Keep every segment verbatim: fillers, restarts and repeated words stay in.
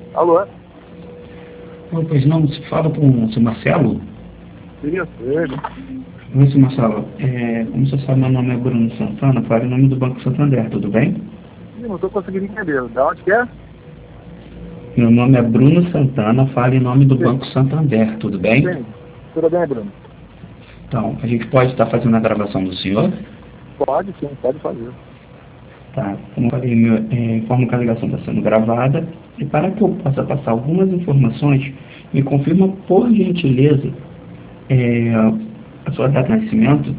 Alô? Oh, pois não, se fala com o seu Marcelo? Isso, ele. Oi, seu Marcelo. É, como você sabe, meu nome é Bruno Santana, falo em nome do Banco Santander, tudo bem? Ih, não estou conseguindo entender. Da onde que é? Meu nome é Bruno Santana, falo em nome do Sim. Banco Santander, tudo bem? Sim. Tudo bem, Bruno? Então, a gente pode estar fazendo a gravação do senhor? Pode sim, pode fazer. Tá, como eu falei, meu, é, informo que a ligação está sendo gravada e para que eu possa passar algumas informações, me confirma, por gentileza, é, a sua data de nascimento.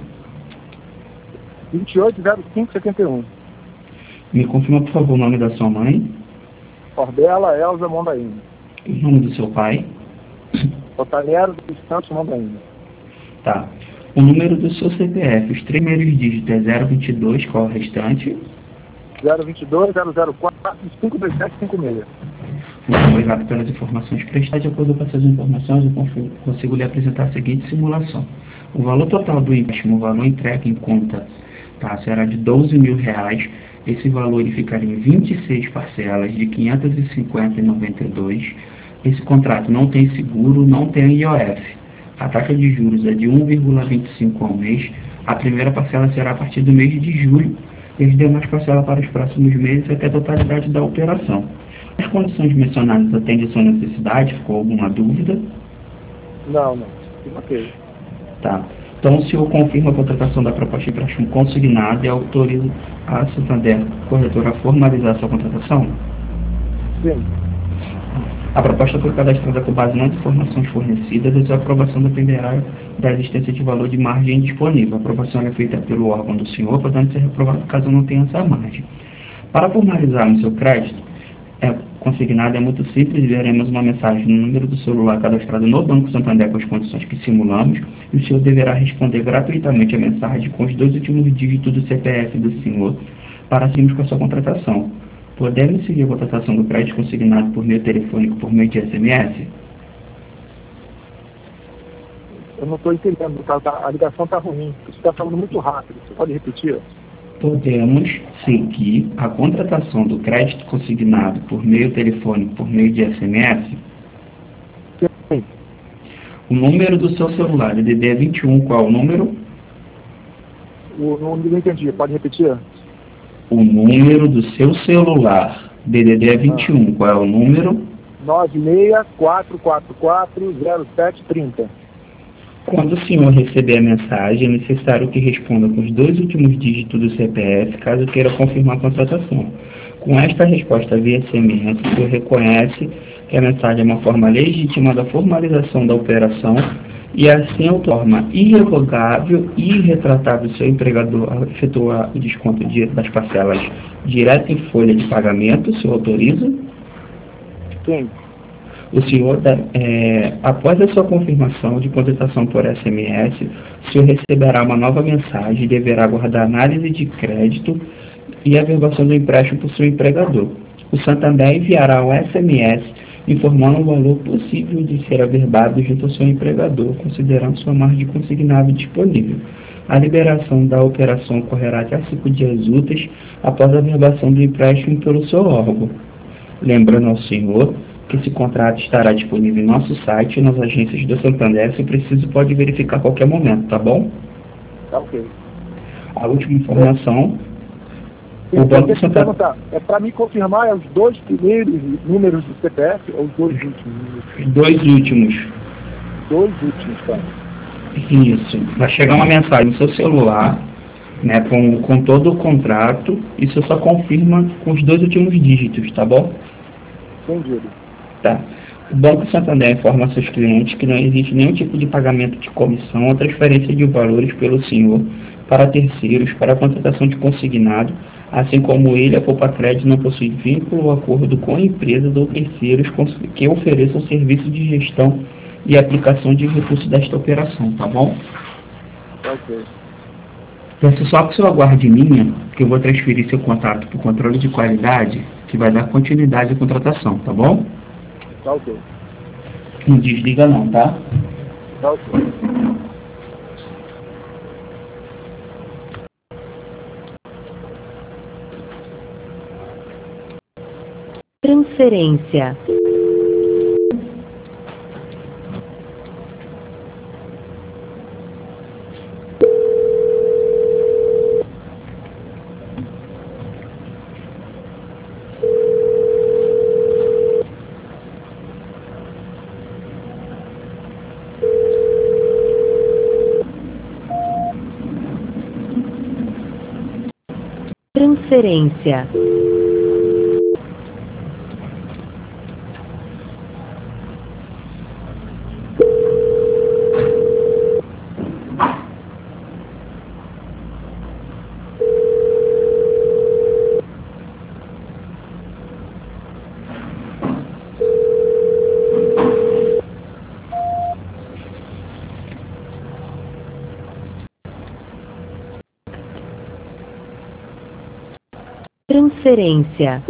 vinte e oito zero cinco setenta e um. Me confirma, por favor, o nome da sua mãe, Cordela Elza Mondaína. o nome do seu pai. Otaniero dos Santos Mondaína. Tá. O número do seu C P F, os três primeiros dígitos é zero vinte e dois, qual é o restante? zero vinte e dois zero zero quatro cinco dois sete cinco seis. Muito obrigado pelas informações prestadas. De acordo com essas informações, eu consigo, consigo lhe apresentar a seguinte simulação. O valor total do empréstimo, o valor entregue em conta, tá, será de doze mil reais. Esse valor ele ficaria em vinte e seis parcelas de quinhentos e cinquenta reais e noventa e dois centavos. Esse contrato não tem seguro, não tem I O F. A taxa de juros é de um vírgula vinte e cinco ao mês. A primeira parcela será a partir do mês de julho e as demais parcelas para os próximos meses até a totalidade da operação. As condições mencionadas atendem a sua necessidade? Ficou alguma dúvida? Não, não. Ok. Tá. Então, o senhor confirma a contratação da proposta de empréstimo consignado e autoriza a Santander Corretora a formalizar a sua contratação? Sim. A proposta foi cadastrada com base nas informações fornecidas e sua aprovação dependerá da existência de valor de margem disponível. A aprovação é feita pelo órgão do senhor, podendo ser reprovado caso não tenha essa margem. Para formalizar no seu crédito, é consignado, é muito simples, veremos uma mensagem no número do celular cadastrado no Banco Santander com as condições que simulamos, e o senhor deverá responder gratuitamente a mensagem com os dois últimos dígitos do C P F do senhor para seguirmos com a sua contratação. Podemos seguir a contratação do crédito consignado por meio telefônico, por meio de S M S? Eu não estou entendendo. Tá, tá, a ligação está ruim. Você está falando muito rápido. Você pode repetir? Podemos seguir a contratação do crédito consignado por meio telefônico, por meio de S M S? Sim. O número do seu celular, D D D é vinte e um, qual é o número? O, não, não entendi. Pode repetir? O número do seu celular, D D D é vinte e um, qual é o número? nove seis quatro quatro quatro zero sete três zero. Quando o senhor receber a mensagem, é necessário que responda com os dois últimos dígitos do C P F, caso queira confirmar a contratação. Com esta resposta via S M S, o senhor reconhece que a mensagem é uma forma legítima da formalização da operação e assim a forma irrevogável e irretratável do seu empregador efetuar o desconto de, das parcelas direto em folha de pagamento. O senhor autoriza? Sim. O senhor, é, após a sua confirmação de contratação por S M S, o senhor receberá uma nova mensagem e deverá aguardar análise de crédito e averbação do empréstimo por seu empregador. O Santander enviará um S M S informando o valor possível de ser averbado junto ao seu empregador, considerando sua margem consignável disponível. A liberação da operação ocorrerá até cinco dias úteis após a averbação do empréstimo pelo seu órgão. Lembrando ao senhor que esse contrato estará disponível em nosso site e nas agências do Santander. Se preciso, pode verificar a qualquer momento, tá bom? Tá ok. A última informação, Sim, o Banco deixa eu Santander... perguntar. É para me confirmar é os dois primeiros números do C P F ou os dois últimos? Os dois últimos. Dois últimos, tá? Isso. Vai chegar uma mensagem no seu celular, né, com, com todo o contrato, e você só confirma com os dois últimos dígitos, tá bom? Entendido. Tá. O Banco Santander informa a seus clientes que não existe nenhum tipo de pagamento de comissão ou transferência de valores pelo senhor para terceiros para a contratação de consignado, assim como ele, a Poupa Crédito, não possui vínculo ou acordo com empresas ou terceiros que ofereçam serviço de gestão e aplicação de recursos desta operação, tá bom? Ok. Peço só que o senhor aguarde minha, que eu vou transferir seu contato para o controle de qualidade, que vai dar continuidade à contratação, tá bom? Tá ok. Não desliga não, tá? Tá ok. Transferência. Transferência. Transferência.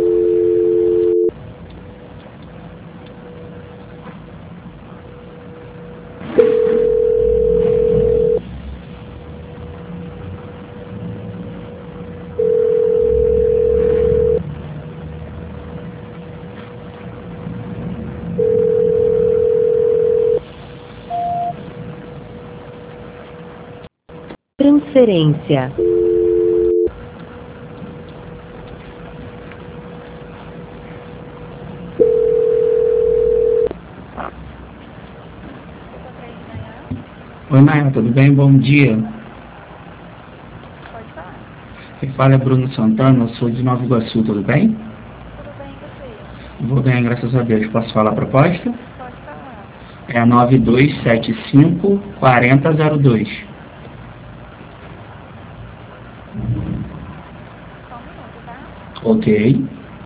Transferência. Oi, Maia, tudo bem? Bom dia. Pode falar. Quem fala é Bruno Santana, eu sou de Nova Iguaçu, tudo bem? Tudo bem, você? Vou bem, graças a Deus. Posso falar a proposta? Pode falar. É a nove dois sete cinco, quatro zero zero dois. Só um minuto, tá? Ok.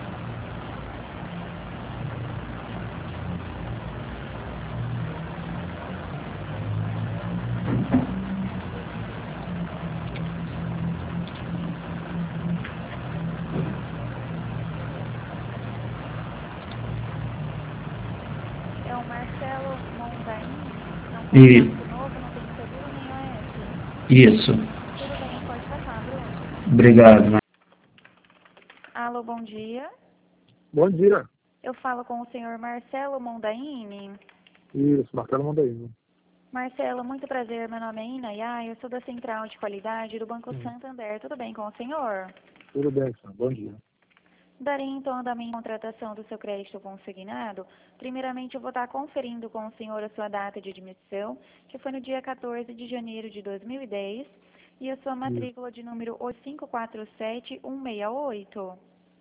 É o Marcelo Mondaini. É um E contrato novo, não tem seguro nem O S. isso. Tudo bem, pode passar, Bruno. Obrigado, Maia. Alô, bom dia. Bom dia. Eu falo com o senhor Marcelo Mondaini. Isso, Marcelo Mandaíno. Marcelo, muito prazer. Meu nome é Inayá, eu sou da Central de Qualidade do Banco Sim. Santander. Tudo bem com o senhor? Tudo bem, senhor. Bom dia. Darei então andamento à contratação do seu crédito consignado. Primeiramente, eu vou estar conferindo com o senhor a sua data de admissão, que foi no dia quatorze de janeiro de dois mil e dez, e a sua matrícula de número oito cinco quatro sete um seis oito.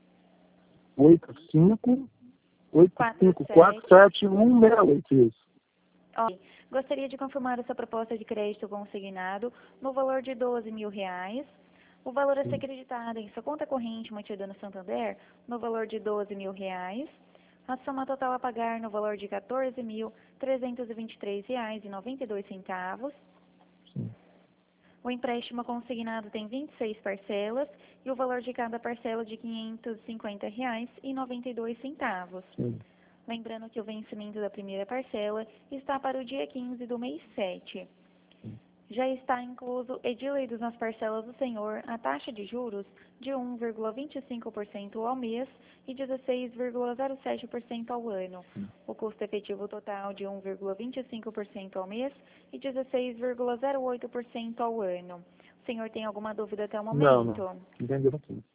oito cinco oito cinco quatro sete um seis oito, isso. Ok. Gostaria de confirmar a sua proposta de crédito consignado no valor de doze mil reais. O valor a ser acreditado em sua conta corrente mantida no Santander no valor de doze mil reais. A soma total a pagar no valor de quatorze mil trezentos e vinte e três reais e noventa e dois centavos. Sim. O empréstimo consignado tem vinte e seis parcelas e o valor de cada parcela de quinhentos e cinquenta reais e noventa e dois centavos. Sim. Lembrando que o vencimento da primeira parcela está para o dia quinze do mês sete. Já está incluso, edidos nas parcelas do senhor, a taxa de juros de um vírgula vinte e cinco por cento ao mês e dezesseis vírgula zero sete por cento ao ano. O custo efetivo total de um vírgula vinte e cinco por cento ao mês e dezesseis vírgula zero oito por cento ao ano. O senhor tem alguma dúvida até o Não, momento? não. Entendeu aqui.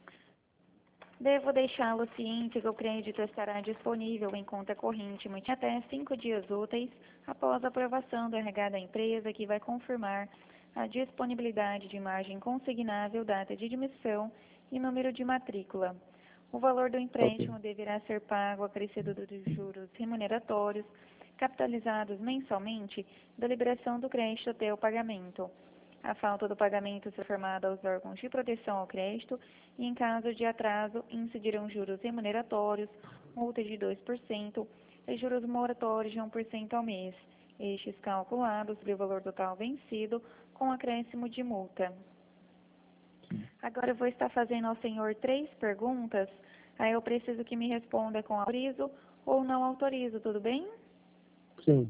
Devo deixá-lo ciente que o crédito estará disponível em conta corrente até cinco dias úteis após a aprovação do R H da empresa, que vai confirmar a disponibilidade de margem consignável, data de admissão e número de matrícula. O valor do empréstimo Ok. deverá ser pago acrescido dos juros remuneratórios, capitalizados mensalmente, da liberação do crédito até o pagamento. A falta do pagamento será informada aos órgãos de proteção ao crédito e, em caso de atraso, incidirão juros remuneratórios, multa de dois por cento e juros moratórios de um por cento ao mês, estes calculados sobre o valor total vencido com acréscimo de multa. Agora eu vou estar fazendo ao senhor três perguntas, aí eu preciso que me responda com autorizo ou não autorizo, tudo bem? Sim.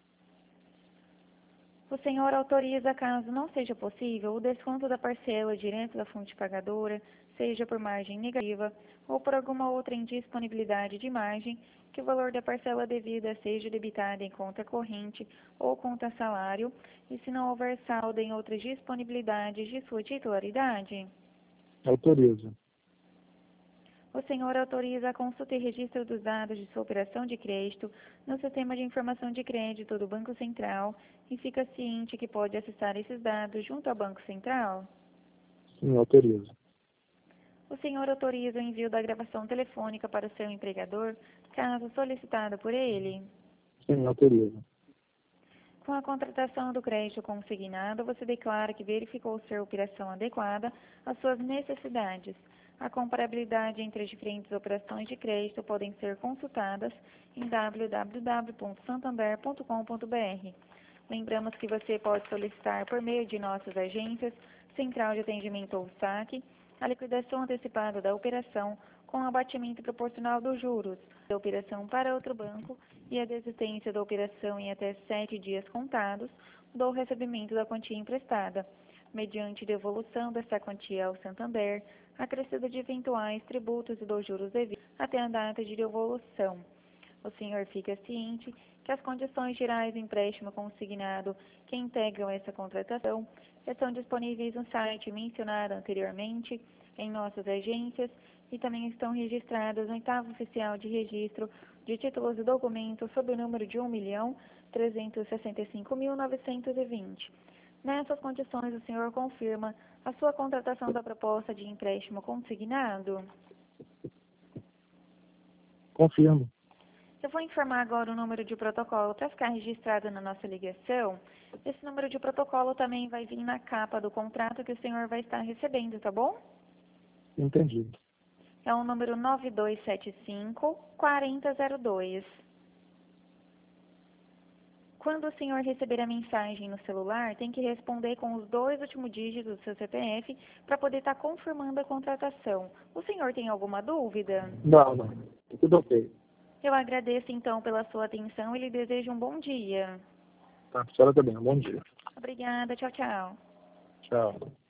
O senhor autoriza, caso não seja possível, o desconto da parcela direto da fonte pagadora, seja por margem negativa ou por alguma outra indisponibilidade de margem, que o valor da parcela devida seja debitado em conta corrente ou conta salário, e se não houver saldo em outras disponibilidades de sua titularidade. Autorizo. O senhor autoriza a consulta e registro dos dados de sua operação de crédito no sistema de informação de crédito do Banco Central e fica ciente que pode acessar esses dados junto ao Banco Central? Sim, autorizo. O senhor autoriza o envio da gravação telefônica para o seu empregador, caso solicitado por ele? Sim, autorizo. Com a contratação do crédito consignado, você declara que verificou ser operação adequada às suas necessidades. A comparabilidade entre as diferentes operações de crédito podem ser consultadas em w w w ponto santander ponto com ponto b r. Lembramos que você pode solicitar por meio de nossas agências, Central de Atendimento ou saque, a liquidação antecipada da operação com abatimento proporcional dos juros da operação para outro banco e a desistência da operação em até sete dias contados do recebimento da quantia emprestada, mediante devolução dessa quantia ao Santander, acrescida de eventuais tributos e dos juros devidos até a data de devolução. O senhor fica ciente que as condições gerais do empréstimo consignado que integram essa contratação estão disponíveis no site mencionado anteriormente, em nossas agências, e também estão registradas no oitavo oficial de registro de títulos e documentos sob o número de um milhão trezentos e sessenta e cinco mil novecentos e vinte. Nessas condições, o senhor confirma a sua contratação da proposta de empréstimo consignado? Confirmo. Eu vou informar agora o número de protocolo para ficar registrado na nossa ligação. Esse número de protocolo também vai vir na capa do contrato que o senhor vai estar recebendo, tá bom? Entendi. É o número nove dois sete cinco, quatro zero zero dois. Quando o senhor receber a mensagem no celular, tem que responder com os dois últimos dígitos do seu C P F para poder estar confirmando a contratação. O senhor tem alguma dúvida? Não, não. Tudo ok. Eu agradeço, então, pela sua atenção e lhe desejo um bom dia. Tá, a senhora também. Um bom dia. Obrigada. Tchau, tchau. Tchau.